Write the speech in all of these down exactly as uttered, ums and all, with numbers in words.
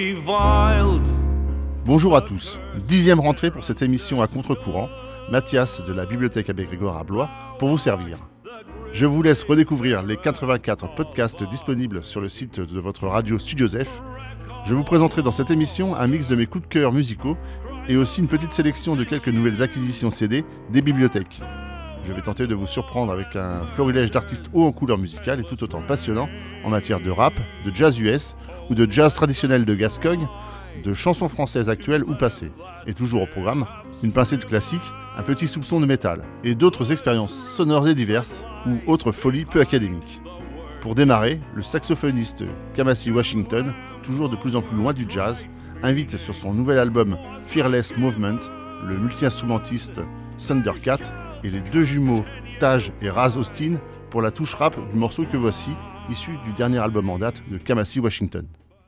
reviled. Bonjour à tous, dixième rentrée pour cette émission à contre-courant, Mathias de la Bibliothèque Abbé Grégoire à Blois pour vous servir. Je vous laisse redécouvrir les quatre-vingt-quatre podcasts disponibles sur le site de votre radio Studio Zef. Je vous présenterai dans cette émission un mix de mes coups de cœur musicaux et aussi une petite sélection de quelques nouvelles acquisitions C D des bibliothèques. Je vais tenter de vous surprendre avec un florilège d'artistes hauts en couleur musicale et tout autant passionnants en matière de rap, de jazz U S ou de jazz traditionnel de Gascogne, de chansons françaises actuelles ou passées. Et toujours au programme, une pincée de classique, un petit soupçon de métal et d'autres expériences sonores et diverses ou autres folies peu académiques. Pour démarrer, le saxophoniste Kamasi Washington, toujours de plus en plus loin du jazz, invite sur son nouvel album Fearless Movement le multi-instrumentiste Thundercat et les deux jumeaux Taj et Raz Austin pour la touche rap du morceau que voici, issu du dernier album en date de Kamasi Washington.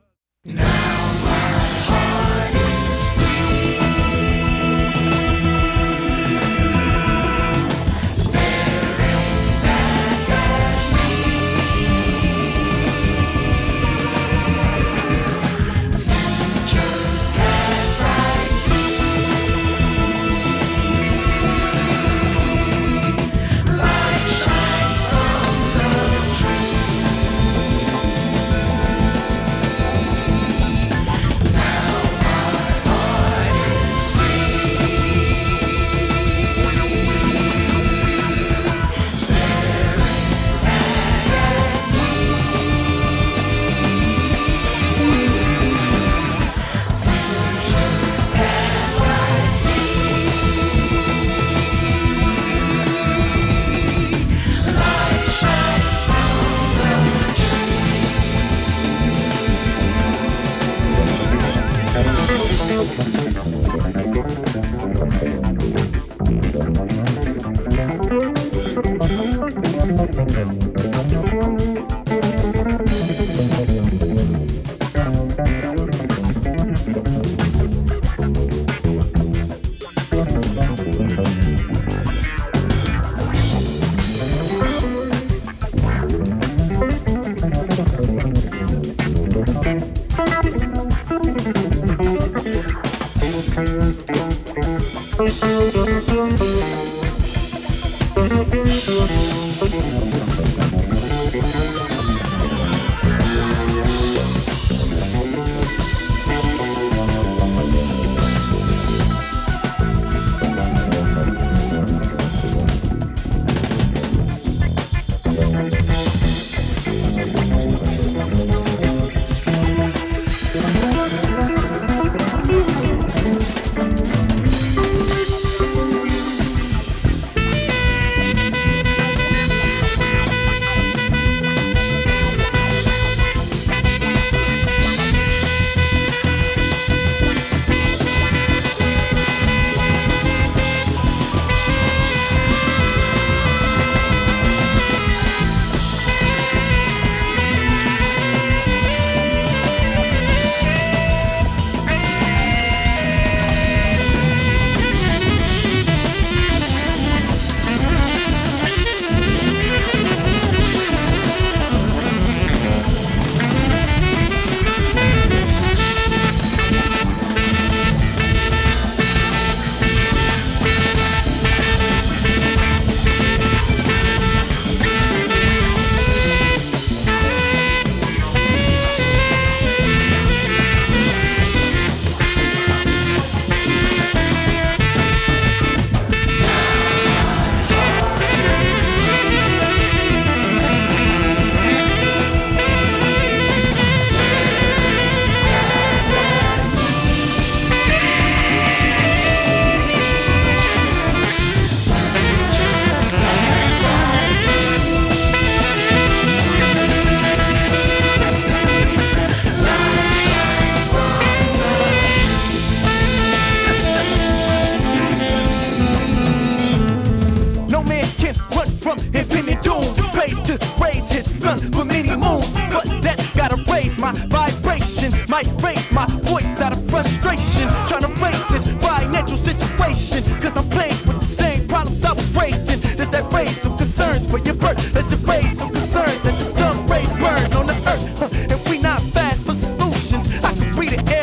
might raise my voice out of frustration, trying to face this financial situation, cause I'm playing with the same problems I was raised in. Does that raise some concerns for your birth? Does it raise some concerns that the sun rays burn on the earth? Huh, and we not fast for solutions. I can read it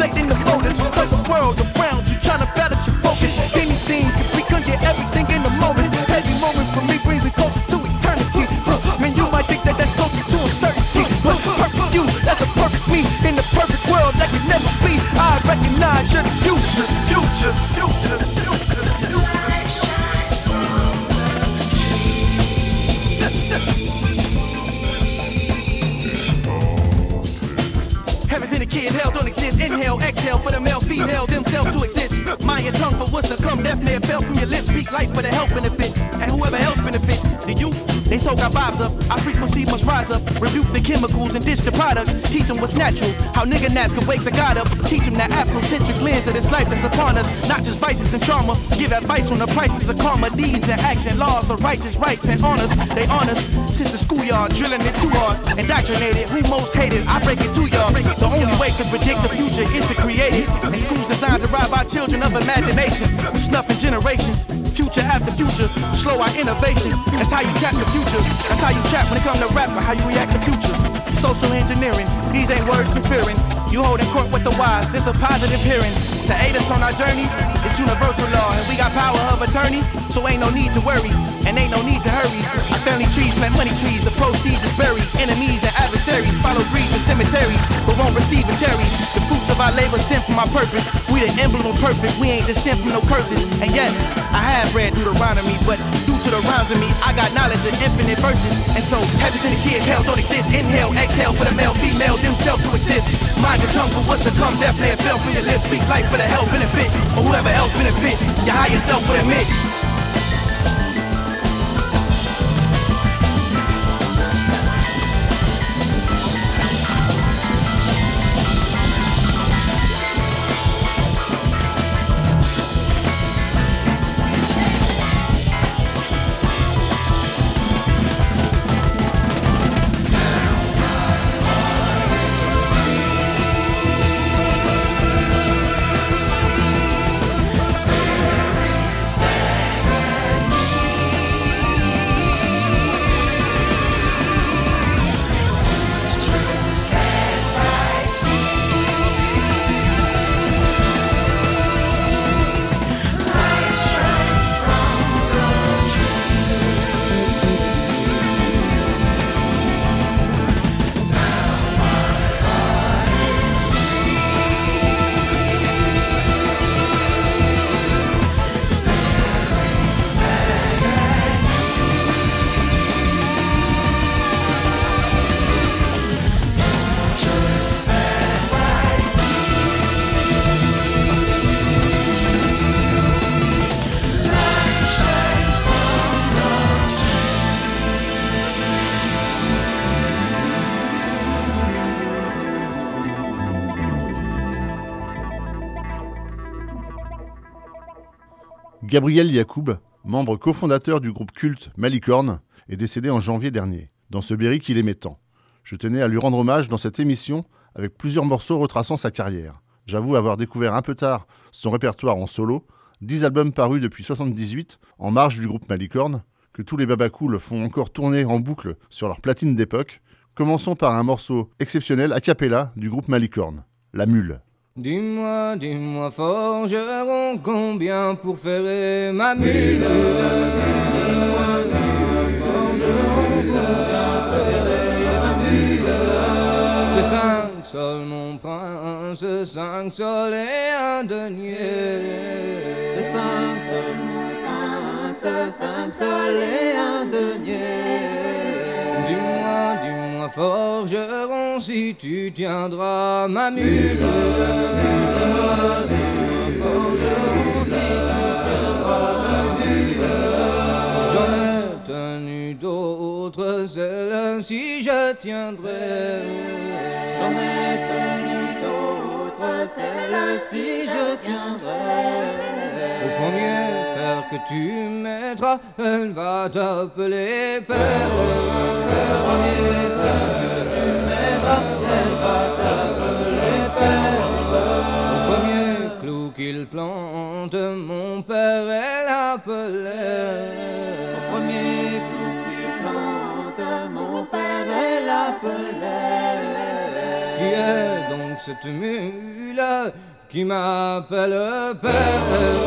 pulsating the motors of the world around you, trying to balance your focus. Anything can become your everything in the moment. Every moment for me brings me closer to eternity. Huh, man, you might think that that's closer to uncertainty, but perfect you, that's a perfect me in the perfect world that can never be. I recognize you're the future, future, future, future, future. Heaven's in the kid, hell don't exist. Inhale, exhale for the male, female, themselves to exist. Mind your tongue for what's to come. Death may have fell from your lips. Speak life for the health benefit, and whoever else benefit. The youth, they soak our vibes up. Our frequency must rise up. Rebuke the chemicals and ditch the products. Teach them what's natural. How nigga naps can wake the God up. Teach them that Afrocentric lens of this life that's upon us. Not just vices and trauma. Give advice on the prices of karma. Deeds and action. Laws of righteous rights and honors. They honors. Since the schoolyard, drilling it too hard. Indoctrinated. Who most hated? I break it to y'all. The only way to predict the future is to create it. And schools designed to rob our children of imagination. Snuffing generations. Future after future. Slow our innovations. That's how you trap the future. That's how you trap when it comes to rap, or how you react to future. Social engineering. These ain't words for fearing. You holding court with the wise. This a positive hearing. To aid us on our journey, it's universal law. And we got power of attorney, so ain't no need to worry. And ain't no need to hurry. Our family trees plant money trees. The proceeds is buried. Enemies and adversaries follow greed to cemeteries, but won't receive a cherry. The fruits of our labor stem from our purpose. We the emblem of perfect. We ain't descend from no curses. And yes, I have read Deuteronomy, but due to the rhymes of me, I got knowledge of infinite verses. And so, heavens and the kids, hell don't exist. Inhale, exhale for the male, female, themselves to exist. Mind your tongue for what's to come. Death may have fell from your lips. Speak life for the health benefit, or whoever else benefit. Your higher self would admit. Gabriel Yacoub, membre cofondateur du groupe culte Malicorne, est décédé en janvier dernier. Dans ce Berry qu'il aimait tant. Je tenais à lui rendre hommage dans cette émission avec plusieurs morceaux retraçant sa carrière. J'avoue avoir découvert un peu tard son répertoire en solo, dix albums parus depuis soixante-dix-huit, en marge du groupe Malicorne, que tous les babacools font encore tourner en boucle sur leur platine d'époque. Commençons par un morceau exceptionnel a cappella du groupe Malicorne, La Mule. Dis-moi, dis-moi forgeron, combien pour faire ma mule? Dis-moi, dis-moi forgeron, combien pour faire ma mule? C'est cinq sols mon prince, cinq sols et un denier. C'est cinq sols mon prince, cinq sols et un denier. Dis-moi, dis-moi forgeron, si tu tiendras ma mule. Dis-moi, dis-moi forgeron, si tu tiendras ma mule. J'en ai tenu d'autres, celle-ci je tiendrai. J'en ai tenu d'autres, celle-ci je tiendrai. Au premier fer que tu mettras, elle va t'appeler père. Au premier fer que tu mettras, elle va t'appeler père. Au premier clou qu'il plante, mon père elle appelait. Au premier clou qu'il plante, mon père elle appelait. Qui est donc cette mule mule qui m'appelle père.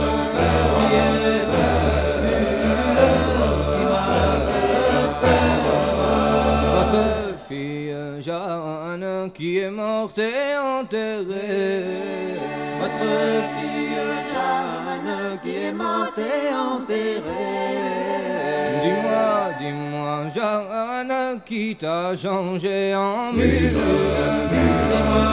Votre fille Jeanne qui est morte et enterrée. Votre fille Jeanne qui est morte et enterrée. Dis-moi, dis-moi Jeanne qui t'a changé en mule. Dis-moi,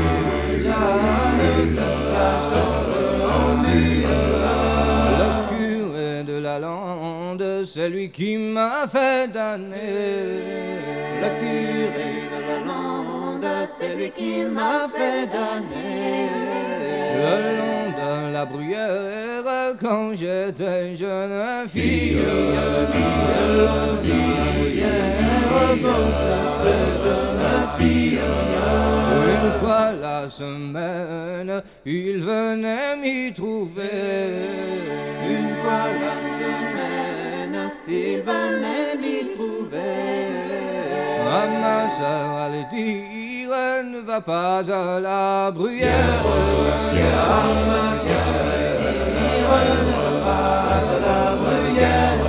Jeanne qui t'a changé en mule. Le curé de la lande, c'est lui qui m'a fait damner. Le curé de la lande, c'est lui qui m'a fait damner. Le long de la bruyère, quand j'étais jeune fille. Le long de la bruyère, quand j'étais jeune fille. Une fois la semaine, il venait m'y trouver. Une fois la semaine, il venait m'y trouver. À ma sœur allait dire, ne va pas à la bruyère. À ma sœur allait dire, ne va pas à la bruyère.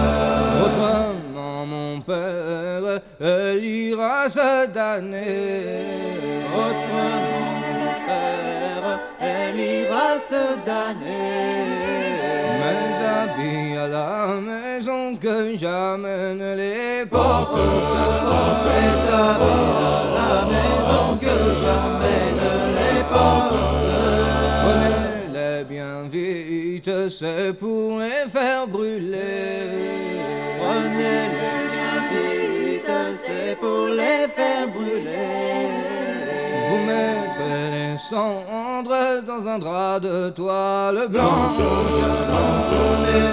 Autrement mon père, elle ira se damner. Autrement mon père, elle ira se damner. Mes habits à la maison que j'amène les portes. Mes habits à la maison que j'amène les portes. Prenez-les bien vite, c'est pour les faire brûler. Prenez-les bien vite, c'est pour les faire brûler. Vous mettrez les cendres dans un drap de toile blanche. Blanche, les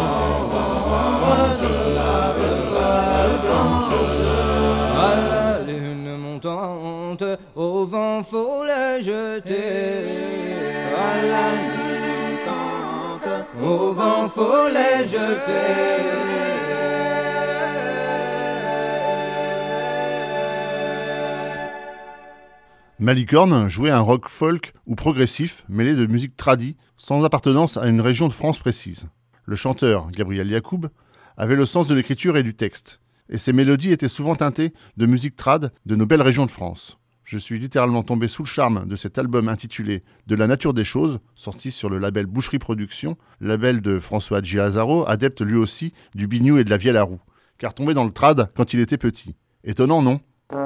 cendres de toile blanche. À la lune montante, au vent faut les jeter. À la lune montante, Au vent faut les jeter. Malicorne jouait un rock folk ou progressif mêlé de musique tradie sans appartenance à une région de France précise. Le chanteur, Gabriel Yacoub, avait le sens de l'écriture et du texte, et ses mélodies étaient souvent teintées de musique trad de nos belles régions de France. Je suis littéralement tombé sous le charme de cet album intitulé « De la nature des choses », sorti sur le label Boucherie Productions, label de François Giazaro, adepte lui aussi du biniou et de la vielle à roue, car tombé dans le trad quand il était petit. Étonnant, non ?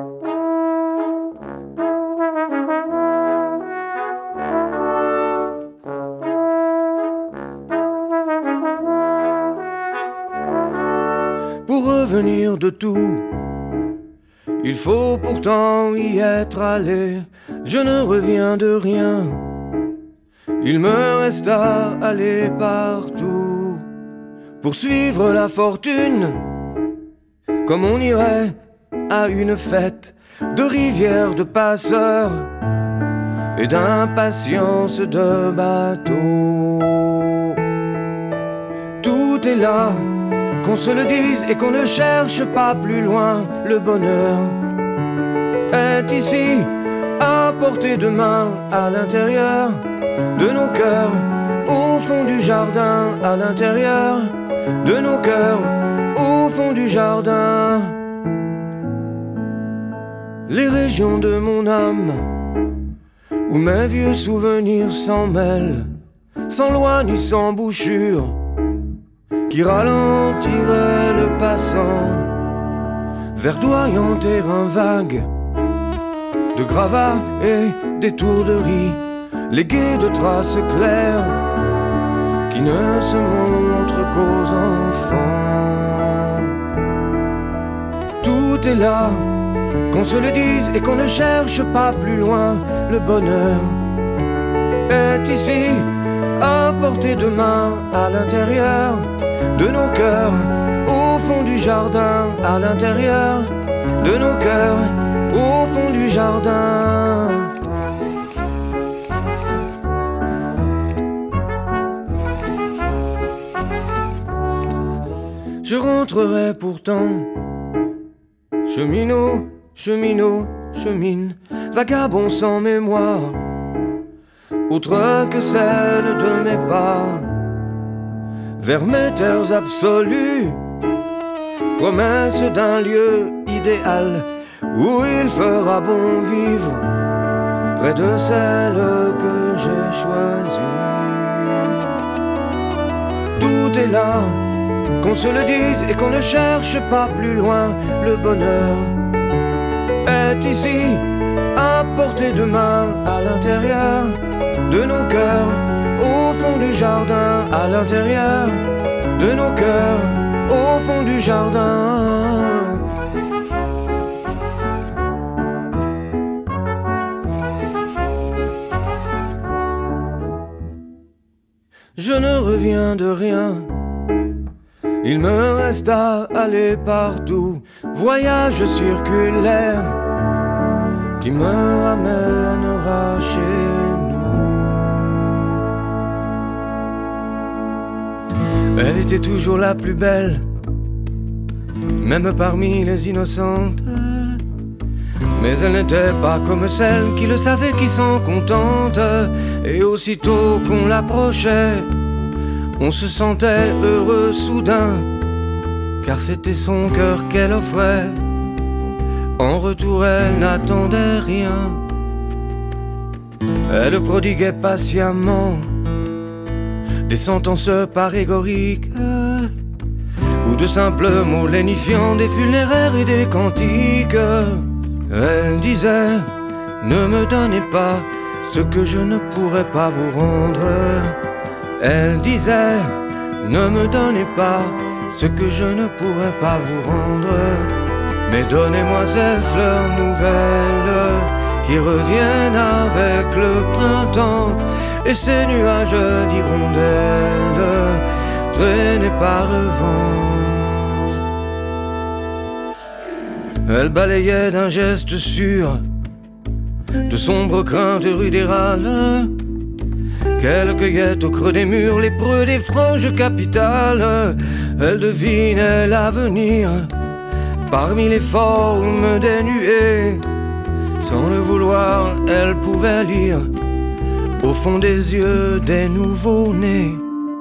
Pour revenir de tout, il faut pourtant y être allé. Je ne reviens de rien, il me reste à aller partout. Pour suivre la fortune, comme on irait à une fête de rivières de passeurs et d'impatience de bateaux. Tout est là, qu'on se le dise et qu'on ne cherche pas plus loin. Le bonheur est ici, à portée de main, à l'intérieur de nos cœurs, au fond du jardin, à l'intérieur de nos cœurs, au fond du jardin. Les régions de mon âme, où mes vieux souvenirs s'en mêlent, sans loi ni sans bouchure, qui ralentirait le passant, verdoyant terrain vague de gravats et d'étourderies, légués de traces claires qui ne se montrent qu'aux enfants. Tout est là, qu'on se le dise et qu'on ne cherche pas plus loin. Le bonheur est ici, à portée de main, à l'intérieur de nos cœurs, au fond du jardin, à l'intérieur de nos cœurs, au fond du jardin. Je rentrerai pourtant, cheminot, cheminot, chemine, vagabond sans mémoire, autre que celle de mes pas, vers mes terres absolues, promesse d'un lieu idéal où il fera bon vivre, près de celle que j'ai choisie. Tout est là, qu'on se le dise et qu'on ne cherche pas plus loin. Le bonheur est ici, à portée de main, à l'intérieur de nos cœurs, au fond du jardin, à l'intérieur de nos cœurs, au fond du jardin. Je ne reviens de rien, il me reste à aller partout, voyage circulaire qui me ramènera chez nous. Elle était toujours la plus belle, même parmi les innocentes, mais elle n'était pas comme celles qui le savaient, qui s'en contentent. Et aussitôt qu'on l'approchait, on se sentait heureux soudain, car c'était son cœur qu'elle offrait. En retour, elle n'attendait rien. Elle prodiguait patiemment des sentences parégoriques, ou de simples mots lénifiants, des funéraires et des cantiques. Elle disait, ne me donnez pas ce que je ne pourrais pas vous rendre. Elle disait, ne me donnez pas ce que je ne pourrais pas vous rendre, mais donnez-moi ces fleurs nouvelles qui reviennent avec le printemps et ces nuages d'hirondelles traînés par le vent. Elle balayait d'un geste sûr de sombres craintes rue des Râles, qu'elle cueillait au creux des murs, les preux des franges capitales. Elle devinait l'avenir parmi les formes des nuées. Sans le vouloir, elle pouvait lire au fond des yeux des nouveaux-nés.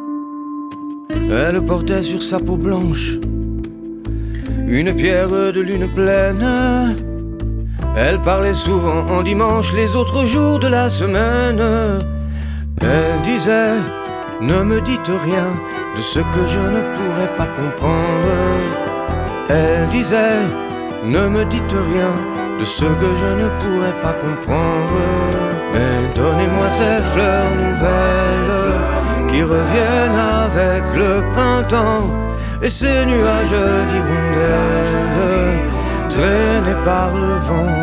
Elle portait sur sa peau blanche une pierre de lune pleine. Elle parlait souvent en dimanche, les autres jours de la semaine. Elle disait, ne me dites rien de ce que je ne pourrais pas comprendre. Elle disait, ne me dites rien de ce que je ne pourrais pas comprendre. Mais donnez-moi ces fleurs nouvelles qui reviennent avec le printemps et ces nuages d'hirondelles traînés par le vent.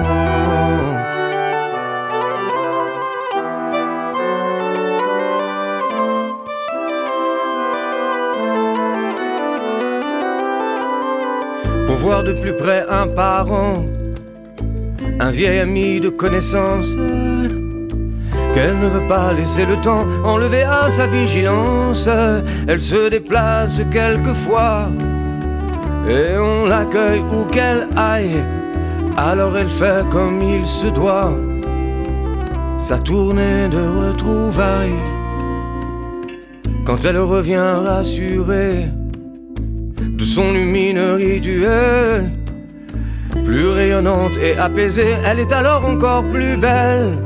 Pour voir de plus près un parent, un vieil ami de connaissance, qu'elle ne veut pas laisser le temps enlever à sa vigilance. Elle se déplace quelquefois et on l'accueille où qu'elle aille. Alors elle fait comme il se doit sa tournée de retrouvailles. Quand elle revient rassurée de son lumine rituelle, plus rayonnante et apaisée, elle est alors encore plus belle.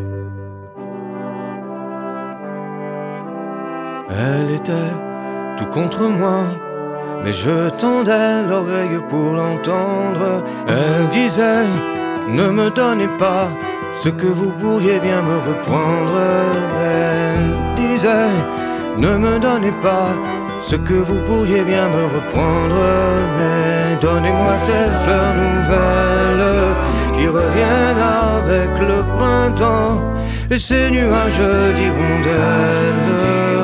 Elle était tout contre moi, mais je tendais l'oreille pour l'entendre. Elle disait, ne me donnez pas ce que vous pourriez bien me reprendre. Elle disait, ne me donnez pas ce que vous pourriez bien me reprendre, mais donnez-moi ces fleurs nouvelles qui reviennent avec le printemps et ces nuages d'hirondelles.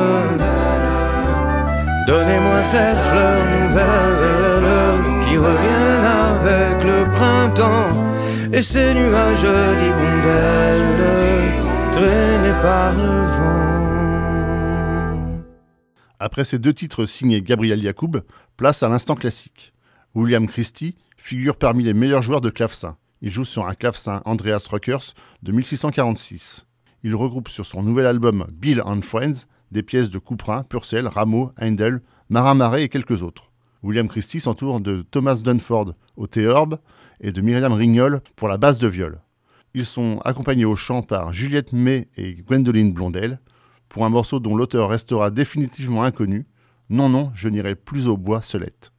Donnez-moi ces fleurs nouvelles qui reviennent avec le printemps et ces nuages d'hirondelles traînés par le vent. Après ces deux titres signés Gabriel Yacoub, place à l'instant classique. William Christie figure parmi les meilleurs joueurs de clavecin. Il joue sur un clavecin Andreas Röckers de mille six cent quarante-six. Il regroupe sur son nouvel album Bill and Friends des pièces de Couperin, Purcell, Rameau, Handel, Marin Marais et quelques autres. William Christie s'entoure de Thomas Dunford au théorbe et de Myriam Rignol pour la basse de viol. Ils sont accompagnés au chant par Juliette May et Gwendoline Blondel pour un morceau dont l'auteur restera définitivement inconnu. Non, non, je n'irai plus au bois Seulette.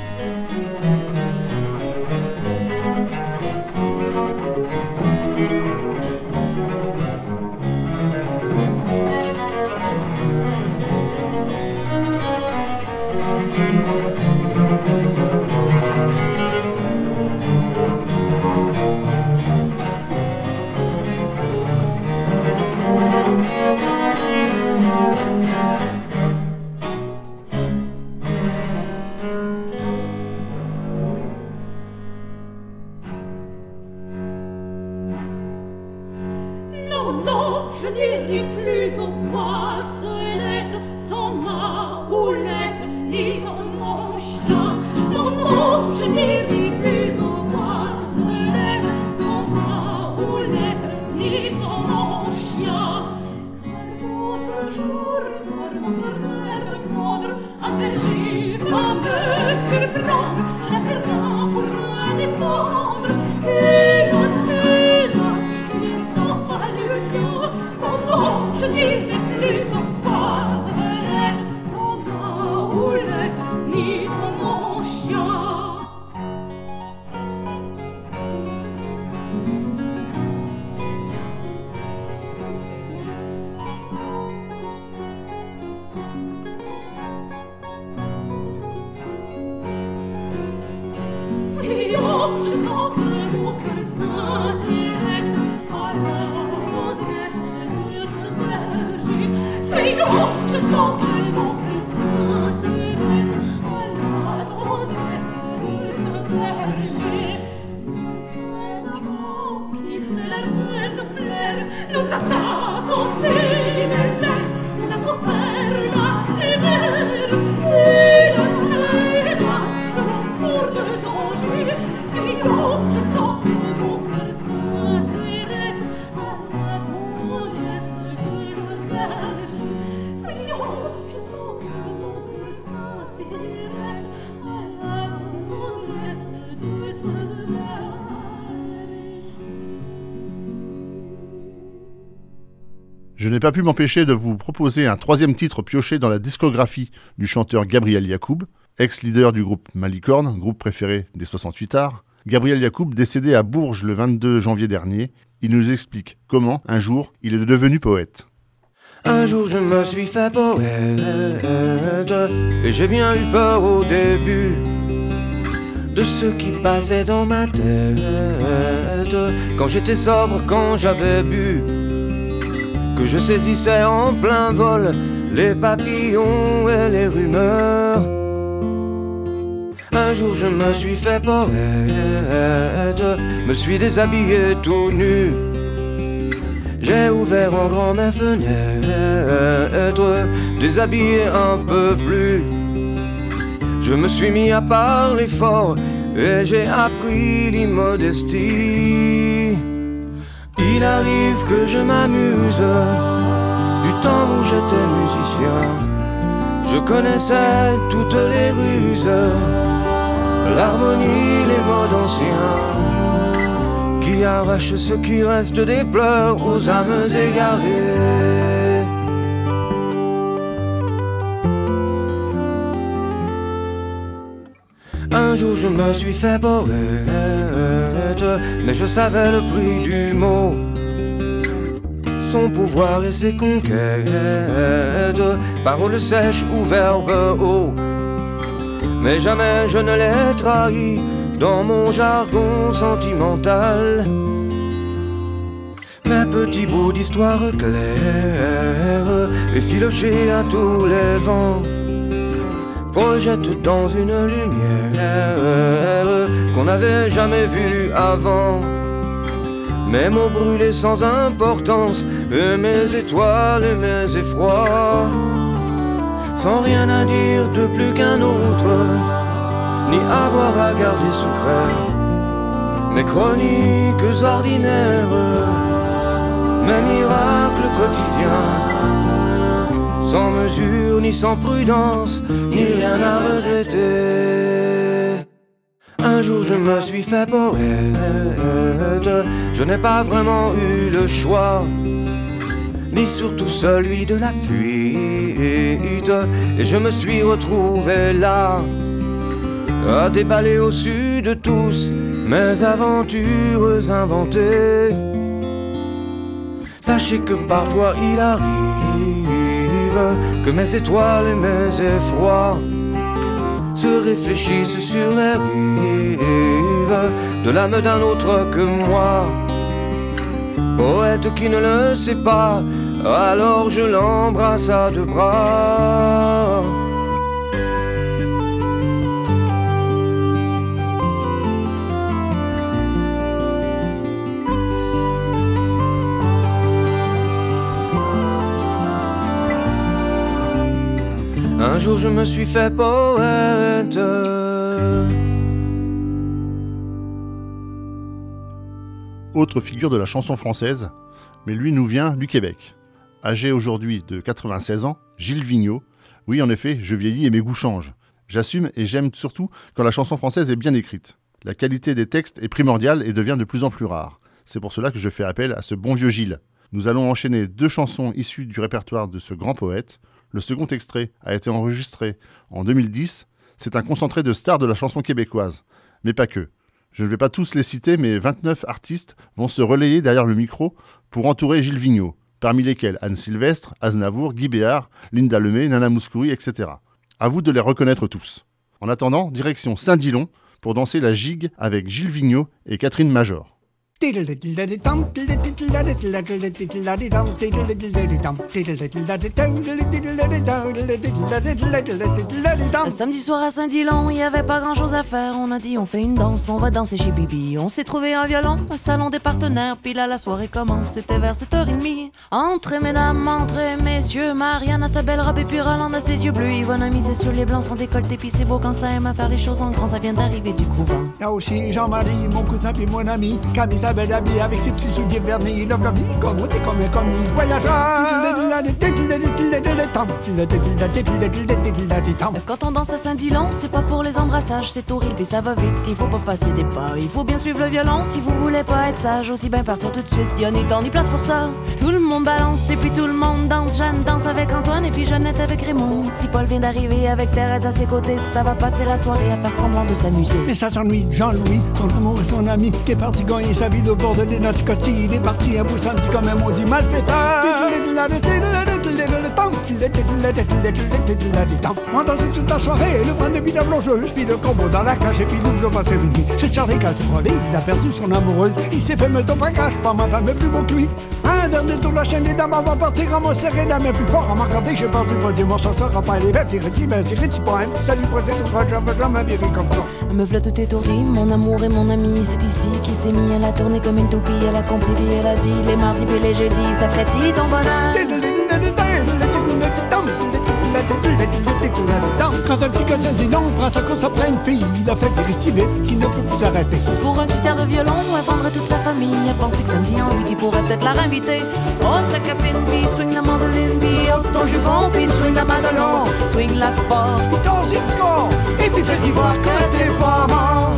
Je n'ai pas pu m'empêcher de vous proposer un troisième titre pioché dans la discographie du chanteur Gabriel Yacoub, ex-leader du groupe Malicorne, groupe préféré des soixante-huit arts. Gabriel Yacoub, décédé à Bourges le vingt-deux janvier dernier, il nous explique comment, un jour, il est devenu poète. Un jour je me suis fait poète, et j'ai bien eu peur au début de ce qui passait dans ma tête, quand j'étais sobre, quand j'avais bu, que je saisissais en plein vol les papillons et les rumeurs. Un jour je me suis fait poète, me suis déshabillé tout nu, j'ai ouvert en grand mes fenêtres, déshabillé un peu plus. Je me suis mis à parler fort et j'ai appris l'immodestie. Il arrive que je m'amuse du temps où j'étais musicien. Je connaissais toutes les ruses, l'harmonie, les modes anciens, qui arrachent ce qui reste des pleurs aux âmes égarées. Un jour je me suis fait poète, mais je savais le prix du mot, son pouvoir et ses conquêtes, paroles sèches ou verbes hauts. Mais jamais je ne l'ai trahi dans mon jargon sentimental. Mes petits bouts d'histoire claire, effilochés à tous les vents, projettent dans une lumière qu'on n'avait jamais vue avant. Mes mots brûlés sans importance, et mes étoiles et mes effrois, sans rien à dire de plus qu'un autre, ni avoir à garder secret. Mes chroniques ordinaires, mes miracles quotidiens, sans mesure ni sans prudence, ni rien à regretter. Un jour je me suis fait poète, je n'ai pas vraiment eu le choix, ni surtout celui de la fuite, et je me suis retrouvé là, à déballer au-dessus de tous mes aventures inventées. Sachez que parfois il arrive que mes étoiles et mes effrois se réfléchissent sur les rives de l'âme d'un autre que moi. Poète qui ne le sait pas, alors je l'embrasse à deux bras. Un jour je me suis fait poète. Autre figure de la chanson française, mais lui nous vient du Québec. Âgé aujourd'hui de quatre-vingt-seize ans, Gilles Vigneault. Oui, en effet, je vieillis et mes goûts changent. J'assume et j'aime surtout quand la chanson française est bien écrite. La qualité des textes est primordiale et devient de plus en plus rare. C'est pour cela que je fais appel à ce bon vieux Gilles. Nous allons enchaîner deux chansons issues du répertoire de ce grand poète. Le second extrait a été enregistré en deux mille dix. C'est un concentré de stars de la chanson québécoise. Mais pas que. Je ne vais pas tous les citer, mais vingt-neuf artistes vont se relayer derrière le micro pour entourer Gilles Vigneault, parmi lesquels Anne Sylvestre, Aznavour, Guy Béard, Linda Lemay, Nana Mouskouri, et cetera. À vous de les reconnaître tous. En attendant, direction Saint-Dillon pour danser la gigue avec Gilles Vigneault et Catherine Major. Samedi soir à Saint-Dillon, il y avait pas grand chose à faire. On a dit on fait une danse, on va danser chez Bibi. On s'est trouvé un violon, un salon des partenaires. Puis là la soirée commence, c'était vers sept heures trente. Entrez mesdames, entrez messieurs. Marianne a sa belle robe et puis Roland a ses yeux bleus. Yvonne a misé sur les blancs, son décolleté. Puis c'est beau quand ça aime à faire les choses en grand. Ça vient d'arriver du couvent. Y'a aussi Jean-Marie, mon cousin puis mon ami. Camille sa belle habille avec ses petits souliers vernis. Love la vie comme on est comme un commis voyageur. Quand on danse à Saint-Dillon, c'est pas pour les embrassages. C'est horrible et ça va vite, il faut pas passer des pas. Il faut bien suivre le violon si vous voulez pas être sage. Aussi bien partir tout de suite, y'a ni temps ni place pour ça. Tout le monde balance et puis tout le monde danse. Jeanne danse avec Antoine et puis Jeannette avec Raymond. Petit Paul vient d'arriver avec Thérèse à ses côtés. Ça va passer la soirée à faire semblant de s'amuser. Mais ça s'ennuie, Jean-Louis, son amour et son ami, qui est parti gagner sa vie au bord de l'Énatchikoti. Il est parti un bout samedi comme un maudit malfaiteur. On danse toute la soirée, le point de vie d'ablocheuse, puis le combo dans la cage et puis double passé minuit. C'est Charlie Catrolé, il a perdu son amoureuse. Il s'est fait mettre au braquage, pas ma femme est plus beau que lui. Un dernier tour la chaîne des dames avant de partir à me serrer la main plus fort. En marquant dès que j'ai perdu mon dimanche, ça sera pas les verres. Puis Réti, ben j'ai Réti pas un petit salut pressé, tout va jamais jamais viré comme ça. Me v'là tout étourdi, mon amour et mon ami. C'est ici qui s'est mis à la tourner comme une toupie. Elle a compris, puis elle a dit les mardis puis les jeudis, ça ferait-il ton bonheur? Quand un petit gars Saint-Dillon prend sa course après une fille, il a fait des civils qui ne peut plus s'arrêter. Pour un petit air de violon, elle vendrait toute sa famille. Elle pensait que samedi en lui, il pourrait peut-être la réinviter. Oh ta capine, puis swing la mandoline, puis oh ton jupon, puis swing la madalon. Swing la forte, puis danse le corps, et puis fais-y voir que t'es pas mort.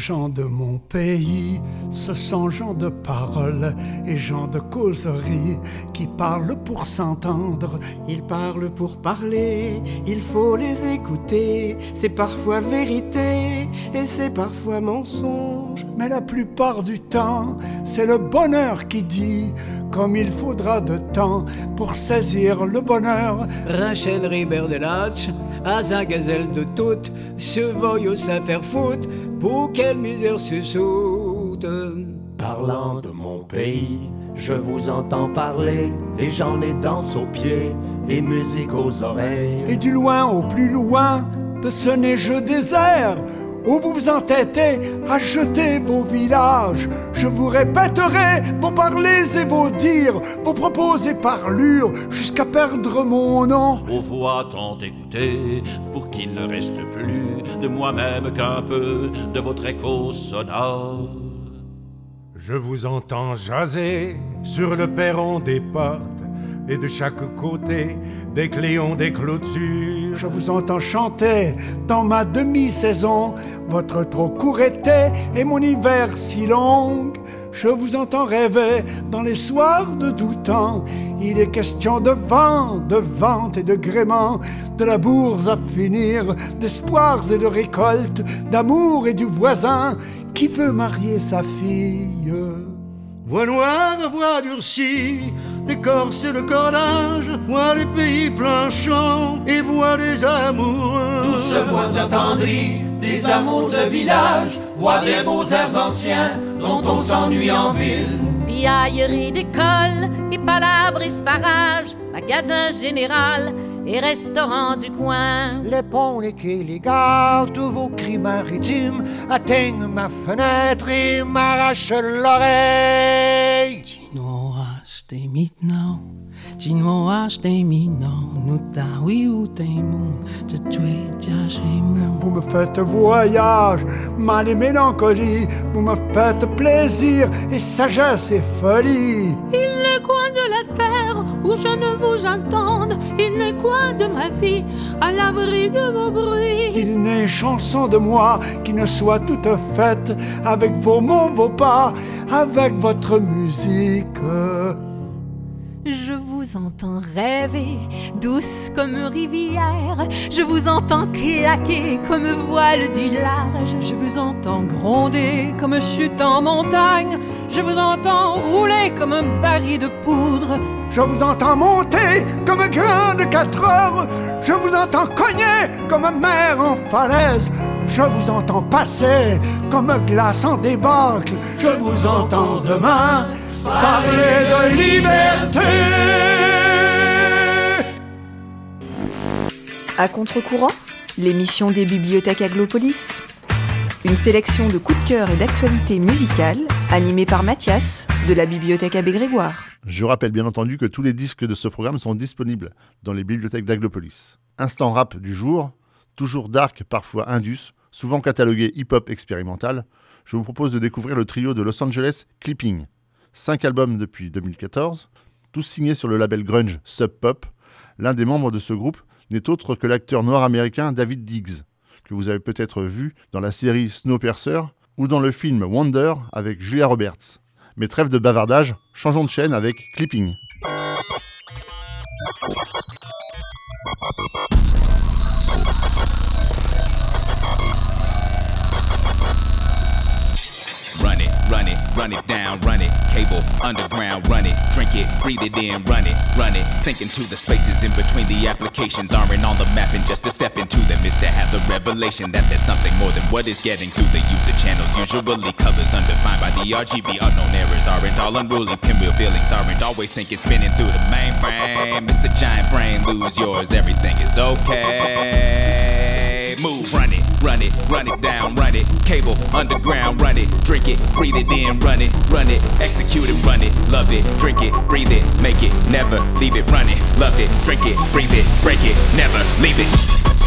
gens de mon pays, ce sont gens de parole et gens de causerie qui parlent pour s'entendre. Ils parlent pour parler, il faut les écouter. C'est parfois vérité et c'est parfois mensonge. Mais la plupart du temps, c'est le bonheur qui dit, comme il faudra de temps pour saisir le bonheur. Rachel Riberdelach, à sa gazelle de toute, se voyou sa faire foutre, pour quelle misère sussaute. Parlant de mon pays, je vous entends parler, les gens les dansent aux pieds, et musique aux oreilles. Et du loin au plus loin de ce neigeux désert, où vous vous entêtez à jeter vos villages, je vous répéterai vos parlers et vos dires, vos propos et parlures, jusqu'à perdre mon nom. Vos voix tant écoutées, pour qu'il ne reste plus de moi-même qu'un peu de votre écho sonore. Je vous entends jaser sur le perron des portes, et de chaque côté, des cléons, des clôtures. Je vous entends chanter dans ma demi-saison, votre trop court été et mon hiver si long. Je vous entends rêver dans les soirs de doux temps. Il est question de vent, de vente et de gréement, de la bourse à finir, d'espoirs et de récoltes, d'amour et du voisin qui veut marier sa fille. Voix noire, voix durcie, d'écorce et de cordage, voix les pays plein champ et voix des amoureux. Douce voix attendrie, des amours de village, voix des beaux airs anciens dont on s'ennuie en ville. Piaillerie d'école et palabres parage, magasin général et restaurant du coin. Les ponts, les quais, les gares, tous vos cris maritimes atteignent ma fenêtre et m'arrachent l'oreille. Tinoas te mitnau, tinoas te minau, nous tawi ou te moun, te tuer diachemou. Vous me faites voyage, mal et mélancolie, vous me faites plaisir et sagesse et folie. Il n'est quoi de la terre où je ne vous entende, il n'est quoi de ma vie à l'abri de vos bruits. Il n'est chanson de moi qui ne soit toute faite avec vos mots, vos pas, avec votre musique. Je vous entends rêver, douce comme rivière. Je vous entends claquer comme voile du large. Je vous entends gronder comme chute en montagne. Je vous entends rouler comme un baril de poudre. Je vous entends monter comme un grain de quatre heures. Je vous entends cogner comme un mer en falaise. Je vous entends passer comme un glace en débâcle. Je vous entends demain parler de liberté. À contre-courant, l'émission des bibliothèques Aglopolis. Une sélection de coups de cœur et d'actualités musicales, animée par Mathias, de la Bibliothèque Abbé Grégoire. Je rappelle bien entendu que tous les disques de ce programme sont disponibles dans les bibliothèques d'Aglopolis. Instant rap du jour, toujours dark, parfois indus, souvent catalogué hip-hop expérimental, je vous propose de découvrir le trio de Los Angeles Clipping. Cinq albums depuis deux mille quatorze, tous signés sur le label grunge Sub Pop. L'un des membres de ce groupe n'est autre que l'acteur noir américain David Diggs, que vous avez peut-être vu dans la série Snowpiercer ou dans le film Wonder avec Julia Roberts. Mais trêve de bavardage, changeons de chaîne avec Clipping. Run it, run it, run it down, run it. Cable, underground, run it. Drink it, breathe it in, run it, run it. Sink into the spaces in between the applications. Aren't on the map and just to step into them is to have the revelation that there's something more than what is getting through the user channels. Usually colors undefined by the R G B. Unknown errors aren't all unruly. Pinwheel feelings aren't always sinking, spinning through the mainframe. It's a giant brain, lose yours, everything is okay. Move, run it, run it, run it down, run it. Cable, underground, run it. Drink it, breathe it in, run it, run it. Execute it, run it, love it. Drink it, breathe it, make it, never leave it. Run it, love it, drink it, breathe it, break it, never leave it.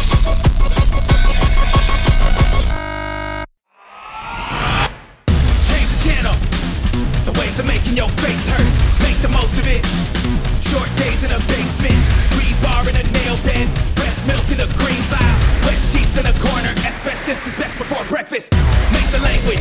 Change the channel. The waves are making your face hurt. Make the most of it. Short days in a basement. Rebar in a nail bed. Breast milk in a green vial. Wet sheets in a corner. Asbestos is best before breakfast. Make the language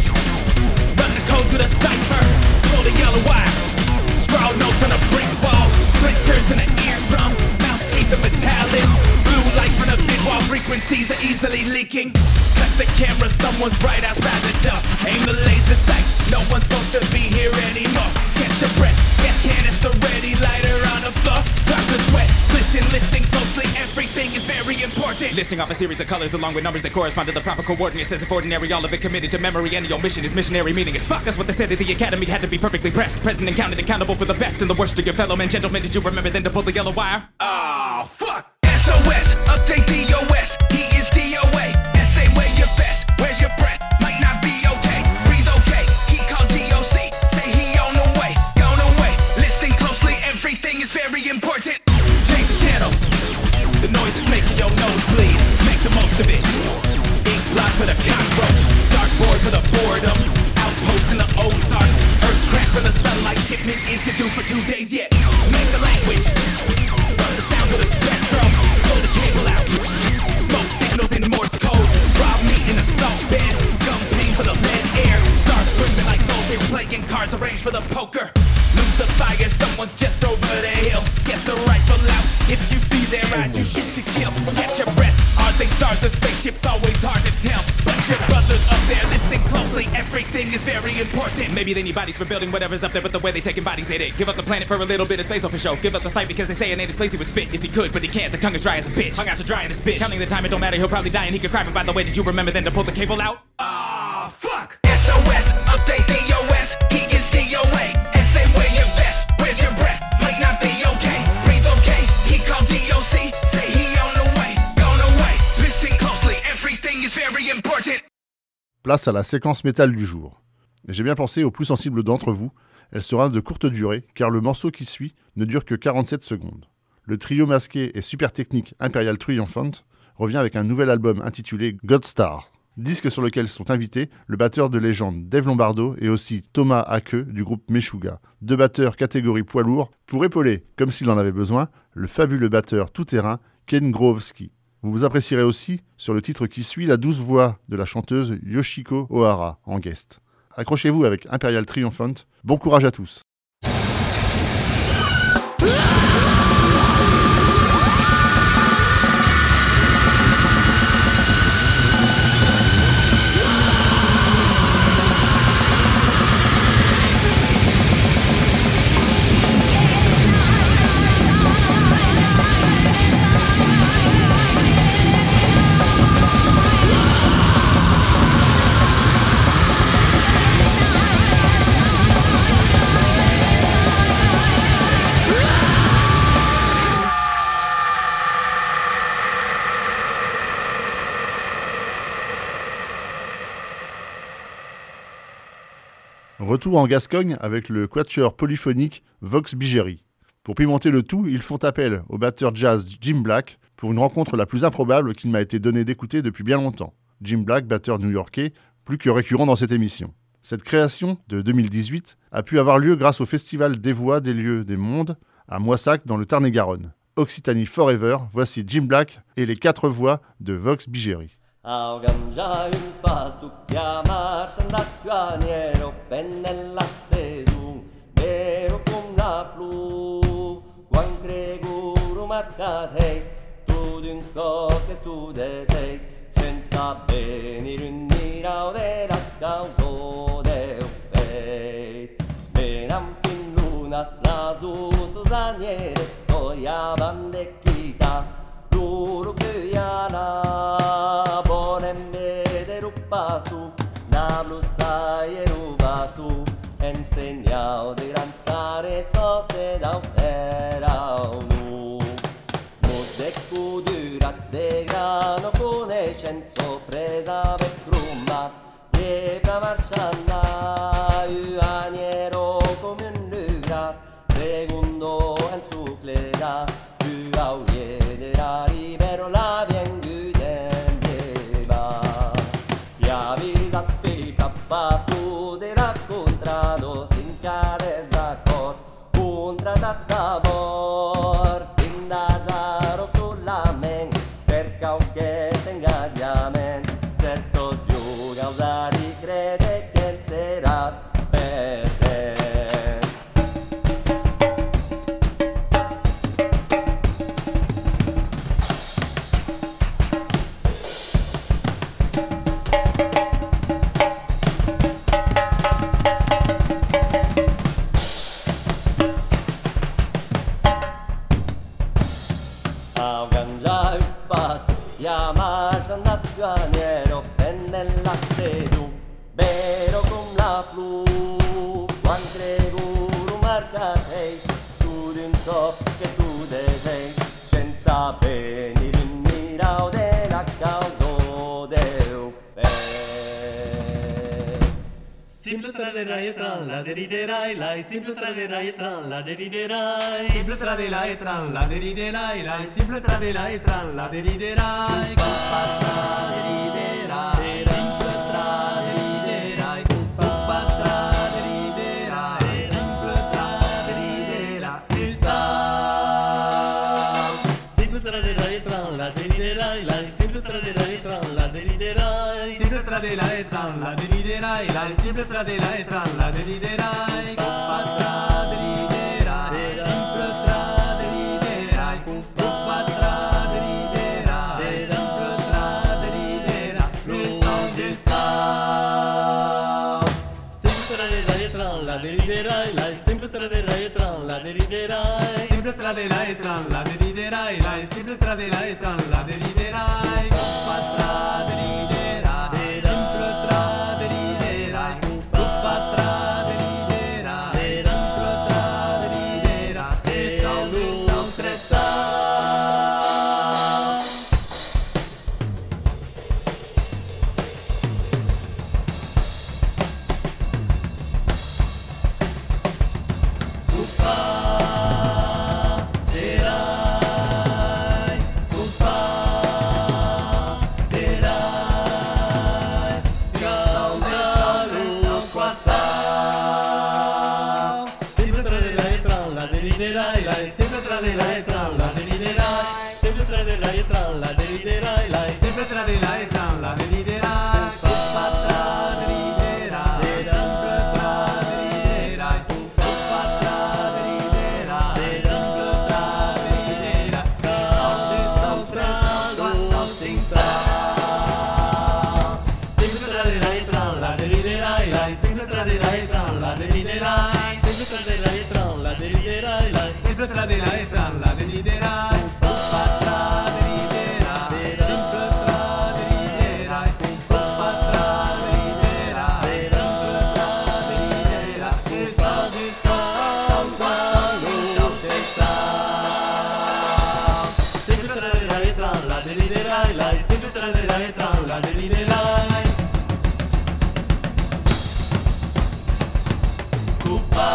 easily leaking. Cut the camera, someone's right outside the door. Aim the laser sight, no one's supposed to be here anymore. Catch your breath, gas can at the ready, lighter on the floor. Drops of sweat, listen, listen closely, everything is very important. Listing off a series of colors along with numbers that correspond to the proper coordinates. As if ordinary, all of it committed to memory. Any omission is missionary meaning as fuck. That's what they said at the academy, had to be perfectly pressed. Present and counted, accountable for the best and the worst of your fellow men. Gentlemen, did you remember then to pull the yellow wire? Oh, fuck! S O S, update the O S. He is D O A. S A, where your best? Where's your breath? Might not be okay. Breathe okay. He called D O C. Say he on the way. Gone away. Listen closely. Everything is very important. Change the channel. The noise is making your nose bleed. Make the most of it. Ink blot for the cockroach. Dartboard for the boredom. Outpost in the Ozarks. Earth crack for the sunlight. Shipment is to do for two days yet. Make the language. Run the sound of the spectrum. Blow the cable out. Smoke signals in Morse code. Rob me in a salt bed. Gum pain for the lead air. Stars swimming like goldfish. Playing cards arranged for the poker. Lose the fire, someone's just over the hill. Get the rifle out. If you see their eyes, you shoot to kill. Catch your breath. Are they stars or spaceships? Always hard to tell. But your brothers up there, listen closely. Everything is very important. Maybe they need bodies for building whatever's up there, but the way they taking bodies ain't it. Give up the planet for a little bit of space off a show. Give up the fight because they say it ain't his place, he would spit if he could, but he can't. The tongue is dry as a bitch. Hung out to dry in this bitch. Counting the time, it don't matter, he'll probably die and he could cry. But by the way, did you remember then to pull the cable out? Oh, fuck! S O S, update the O S. He is D O A. S A, where your best? Where's your breath? Might not be okay. Breathe okay. He called D O C. Say he on the way. Gone away. Listen closely. Everything is very important. Place à la séquence métal du jour. J'ai bien pensé aux plus sensibles d'entre vous. Elle sera de courte durée, car le morceau qui suit ne dure que quarante-sept secondes. Le trio masqué et super technique Imperial Triumphant revient avec un nouvel album intitulé Godstar, disque sur lequel sont invités le batteur de légende Dave Lombardo et aussi Thomas Hake du groupe Meshuggah, deux batteurs catégorie poids lourd, pour épauler, comme s'il en avait besoin, le fabuleux batteur tout-terrain Ken Grovski. Vous vous apprécierez aussi, sur le titre qui suit, la douce voix de la chanteuse Yoshiko Ohara en guest. Accrochez-vous avec Imperial Triumphant. Bon courage à tous. Retour en Gascogne avec le quatuor polyphonique Vox Bigeri. Pour pimenter le tout, ils font appel au batteur jazz Jim Black pour une rencontre la plus improbable qu'il m'a été donné d'écouter depuis bien longtemps. Jim Black, batteur new-yorkais, plus que récurrent dans cette émission. Cette création de deux mille dix-huit a pu avoir lieu grâce au festival des voix des lieux des mondes à Moissac dans le Tarn-et-Garonne. Occitanie Forever, voici Jim Black et les quatre voix de Vox Bigeri. Augamgia un pasto chiamar sandattuaniero pennella su vero come una flu quan greguro marcate tu d'un che tu de sei senza venire un mirao de la causo de fate benam fin lunas las du susaniere toia bandechita loro che yana pasu na blusa e rubastu enseñado de gran carezo se da usera nu mos de cudurat de grano conoscenzo presa per grumma e pra marcianda uaniero come un lugra segundo en su clera tu auliera libero la bien pastu de raccontrado sin care zacor contra da sabor sin da zaro sulla men per cauche s'ingadiamen certos yoga usari crede che serà per te. chiamar nazioniero e nella sedu vero come la flu quante guru marcatei tu d'un top che tu desei senza venire in mirao della causa del fe simple traderai e tran la deriderai lai simple traderai e tran la deriderai simple traderai e tran la deriderai lai simple traderai e tran la deriderai papa deriderai simple traderiderai papa deriderai simple traderiderai e sa simple traderai e tran la deriderai lai simple traderai e tran la deriderai simple traderai e tran la deriderai lai simple traderai e tran la deriderai papa traderiderai simple traderiderai papa traderiderai simple traderiderai le sound des sound simple traderai e tran la deriderai lai simple traderai e tran la deriderai simple traderai e tran la deriderai lai simple traderai e tran la deriderai papa traderiderai sempre traderai e tran la deriderai sempre traderai e tran la deriderai lai sempre traderai e tran la deriderai papa traderiderai sempre traderiderai papa traderiderai sempre traderiderai sound des sound tres sound sound sing sound sempre traderai e tran la deriderai lai sempre traderai e tran la deriderai sempre traderai e tran la deriderai lai sempre traderai e tran la deriderai papa traderiderai sempre traderiderai papa traderiderai sempre traderiderai e sound des sound sound sound sound sempre traderai e tran la deriderai lai sempre traderai e tran la deriderai Cupa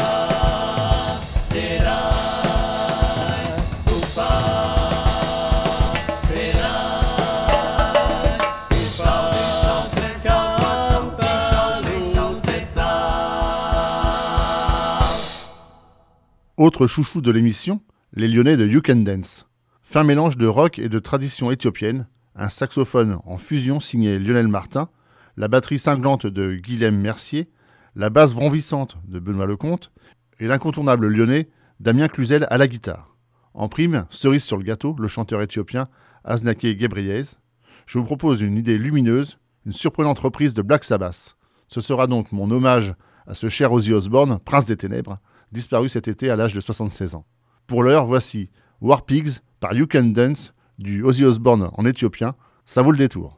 Autre chouchou de l'émission, les Lyonnais de You Can Dance. Fin mélange de rock et de tradition éthiopienne, un saxophone en fusion signé Lionel Martin, la batterie cinglante de Guilhem Mercier, la basse vrombissante de Benoît Lecomte et l'incontournable lyonnais Damien Cluzel à la guitare. En prime, cerise sur le gâteau, le chanteur éthiopien Aznake Gebreyez. Je vous propose une idée lumineuse, une surprenante reprise de Black Sabbath. Ce sera donc mon hommage à ce cher Ozzy Osbourne, prince des ténèbres, disparu cet été à l'âge de soixante-seize ans. Pour l'heure, voici War Pigs par You Can Dance du Ozzy Osbourne en éthiopien. Ça vaut le détour.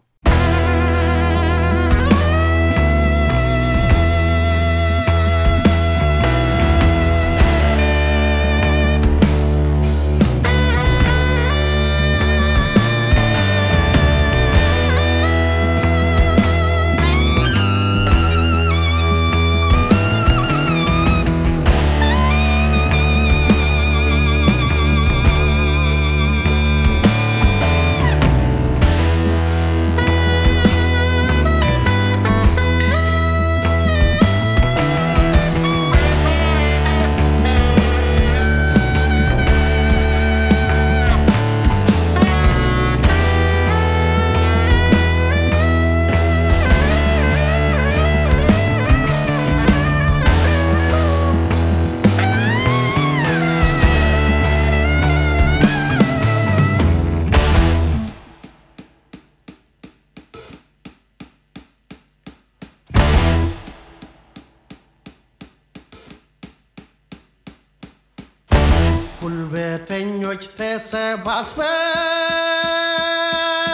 ጉልበተኞች ተሰባስበን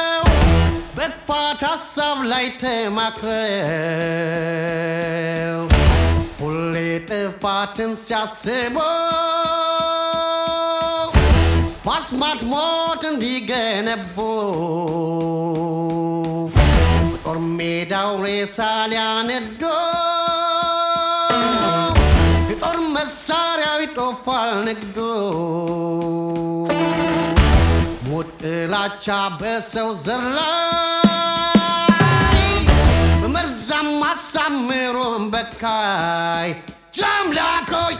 በጥፋት ሀሳብ ላይ ተማክረው ሁሌ ጥፋትን ሲያስበው በአስማት ሞት እንዲገነቡ በጦር ሜዳው ሬሳ ሊያነዱ የጦር መሳሪያው ይጦፋል ንግዱ ሞት ጥላቻ በሰው ዘር ላይ በመርዛም አሳምሮን በካይ ጃምላኮይ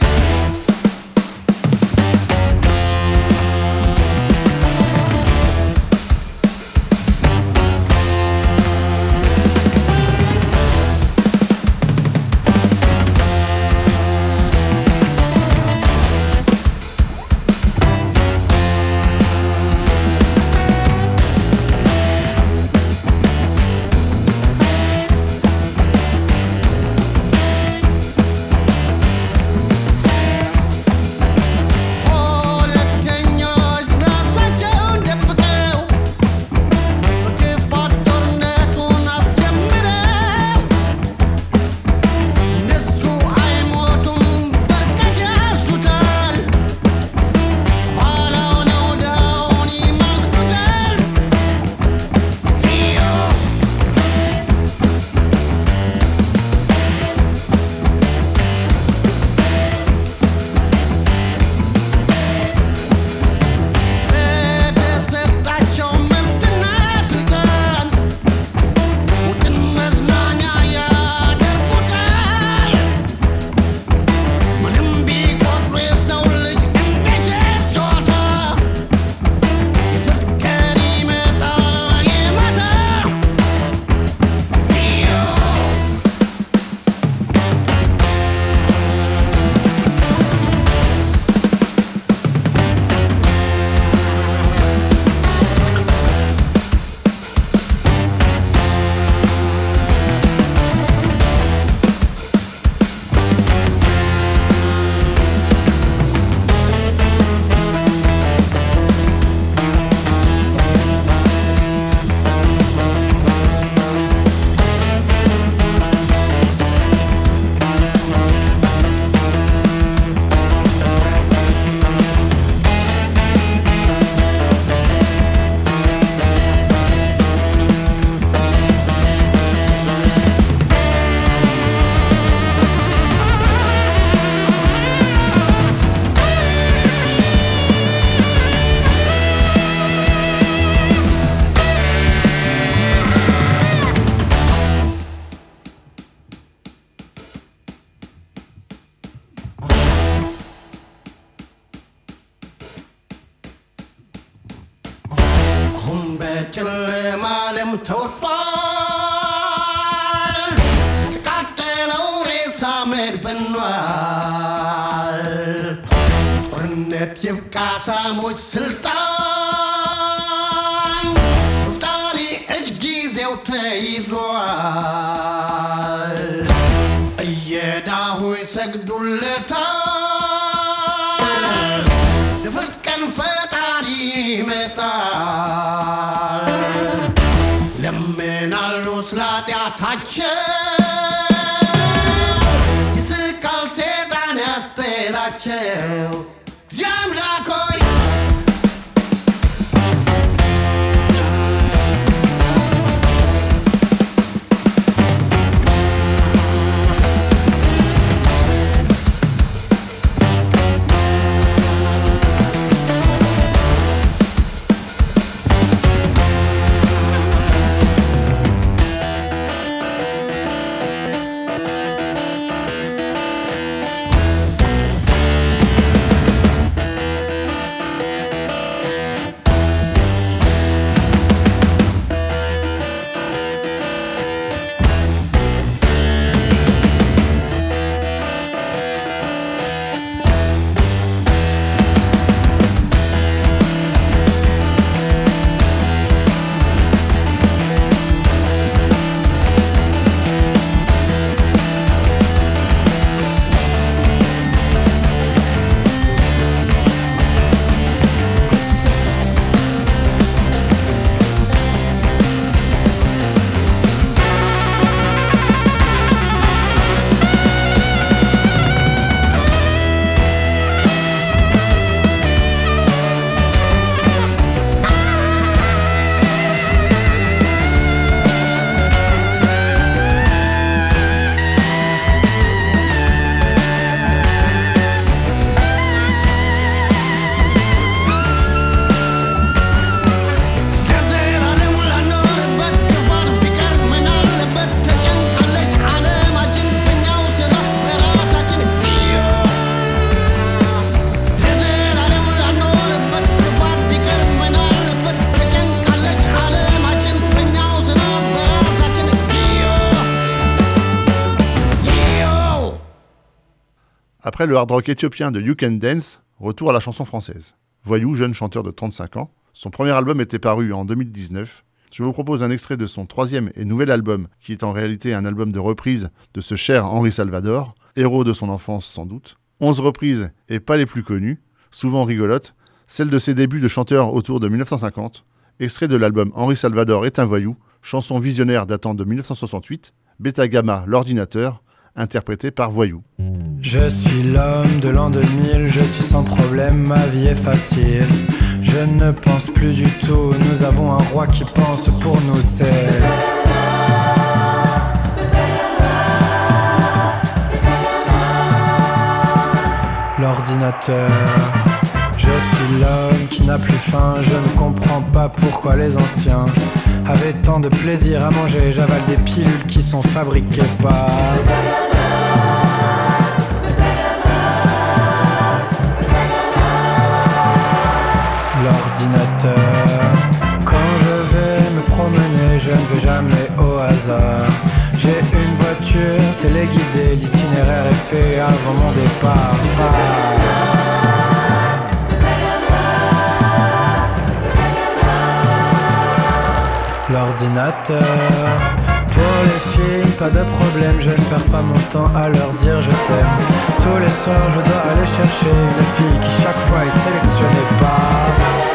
በጨለማ ዓለም ተወጥቷል ተቃጠለው ሬሳ አመድ በኗል ጦርነት ይብቃ ሳሞች ስልጣን በፍጣሪ እጅ ጊዜው ተይዟል እየዳሆይ ሰግዱለታል የፍርድ ቀን ፈጣሪ ይመጣል ለምናሉ ስለ ኃጢአታቸው ይስቃል ሰይጣን ያስጥላቸው እግዚአብሔር አምላክ ሆይ Après le hard rock éthiopien de You Can Dance, retour à la chanson française. Voyou, jeune chanteur de trente-cinq ans, son premier album était paru en deux mille dix-neuf. Je vous propose un extrait de son troisième et nouvel album, qui est en réalité un album de reprise de ce cher Henri Salvador, héros de son enfance sans doute. Onze reprises et pas les plus connues, souvent rigolotes, celles de ses débuts de chanteur autour de mille neuf cent cinquante, extrait de l'album Henri Salvador est un voyou, chanson visionnaire datant de mille neuf cent soixante-huit, Beta Gamma, l'ordinateur, interprété par Voyou. Je suis l'homme de l'an deux mille, je suis sans problème, ma vie est facile. Je ne pense plus du tout, nous avons un roi qui pense pour nous, c'est... L'ordinateur. Je suis l'homme qui n'a plus faim, je ne comprends pas pourquoi les anciens avaient tant de plaisir à manger. J'avale des pilules qui sont fabriquées par... L'ordinateur. Quand je vais me promener, je ne vais jamais au hasard. J'ai une voiture téléguidée, l'itinéraire est fait avant mon départ. Par... L'ordinateur. Pour les filles, pas de problème, je ne perds pas mon temps à leur dire je t'aime. Tous les soirs, je dois aller chercher une fille qui chaque fois est sélectionnée par...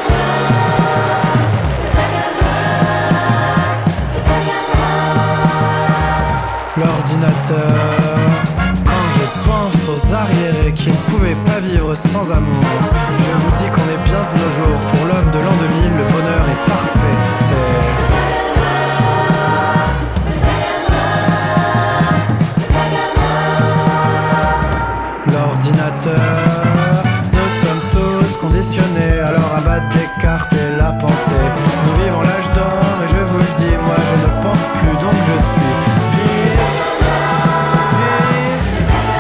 L'ordinateur. Quand je pense aux arriérés qui ne pouvaient pas vivre sans amour, je vous dis qu'on est bien de nos jours. Pour l'homme de l'an deux mille, le bonheur est parfait. C'est... L'ordinateur. Nous sommes tous conditionnés, alors abattre les cartes et la pensée. Nous vivons l'âge d'or et je vous le dis, moi je ne pense plus donc je suis vive, vive,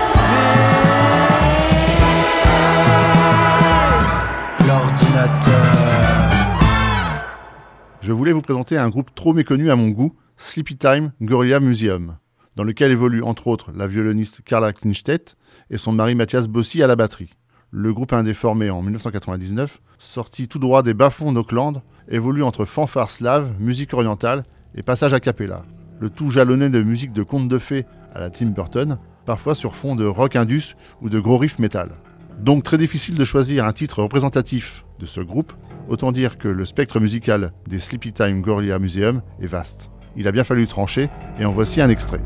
vive. L'ordinateur. Je voulais vous présenter un groupe trop méconnu à mon goût, Sleepy Time Gorilla Museum, dans lequel évolue entre autres la violoniste Carla Knistedt et son mari Mathias Bossi à la batterie. Le groupe indé formé en dix-neuf cent quatre-vingt-dix-neuf, sorti tout droit des bas-fonds d'Auckland, évolue entre fanfare slave, musique orientale et passage a cappella. Le tout jalonné de musique de contes de fées à la Tim Burton, parfois sur fond de rock indus ou de gros riffs métal. Donc très difficile de choisir un titre représentatif de ce groupe, autant dire que le spectre musical des Sleepy Time Gorilla Museum est vaste. Il a bien fallu trancher, et en voici un extrait.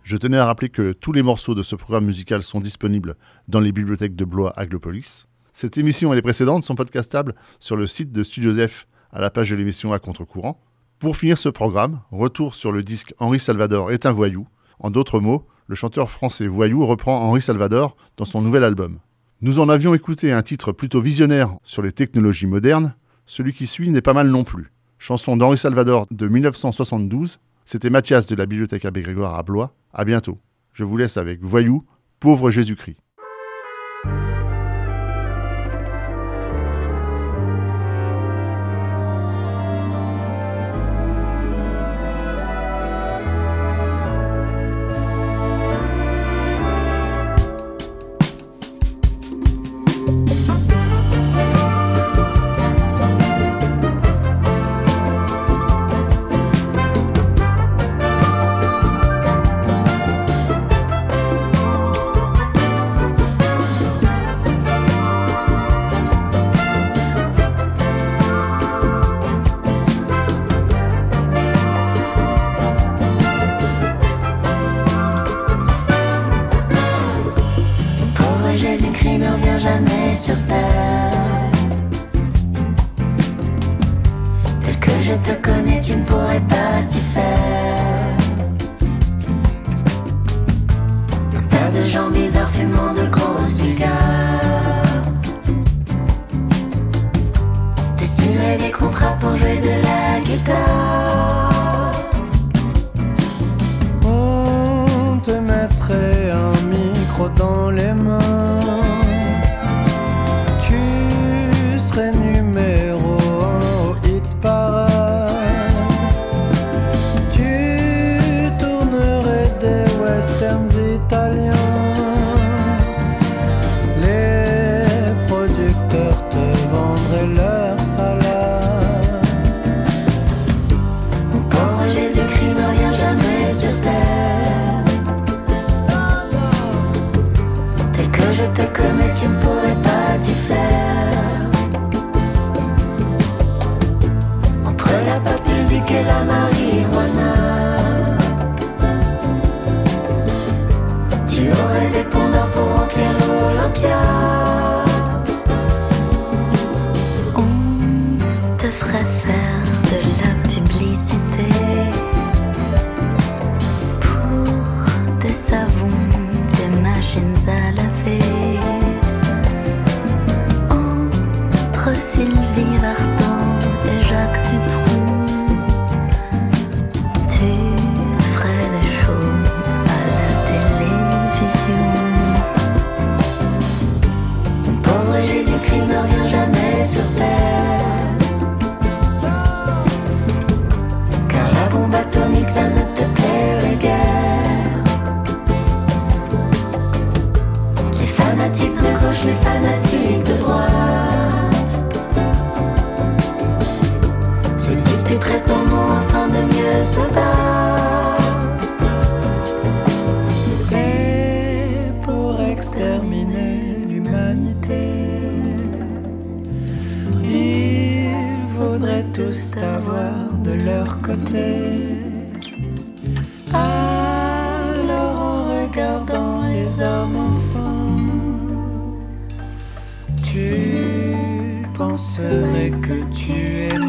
Je tenais à rappeler que tous les morceaux de ce programme musical sont disponibles dans les bibliothèques de Blois Aglopolis. Cette émission et les précédentes sont podcastables sur le site de Studio F à la page de l'émission À Contre-Courant. Pour finir ce programme, retour sur le disque Henri Salvador est un voyou. En d'autres mots, le chanteur français Voyou reprend Henri Salvador dans son nouvel album. Nous en avions écouté un titre plutôt visionnaire sur les technologies modernes. Celui qui suit n'est pas mal non plus. Chanson d'Henri Salvador de dix-neuf cent soixante-douze. C'était Mathias de la Bibliothèque Abbé Grégoire à Blois. À bientôt. Je vous laisse avec Voyou, pauvre Jésus-Christ. Tous avoir de leur côté. Alors en regardant les hommes enfants, tu penserais que tu es